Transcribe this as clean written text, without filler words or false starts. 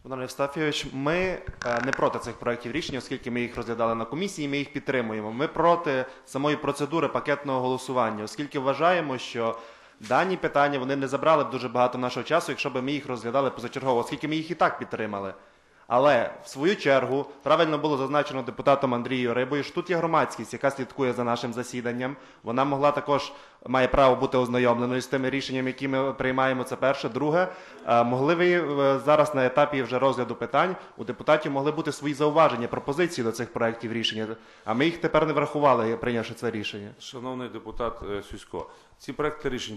Пане Євстафійович, ми не проти цих проєктів рішень, оскільки ми їх розглядали на комісії, ми їх підтримуємо. Ми проти самої процедури пакетного голосування, оскільки вважаємо, що дані питання вони не забрали б дуже багато нашого часу, якщо б ми їх розглядали позачергово, оскільки ми їх і так підтримали. Але, в свою чергу, правильно було зазначено депутатом Андрієм Рибою, що тут є громадськість, яка слідкує за нашим засіданням. Вона могла також, має право бути ознайомленою з тими рішеннями, які ми приймаємо, це перше. Друге, могли ви зараз на етапі вже розгляду питань, у депутатів могли бути свої зауваження, пропозиції до цих проєктів рішення, а ми їх тепер не врахували, прийнявши це рішення. Шановний депутат Сюсько, ці проекти рішень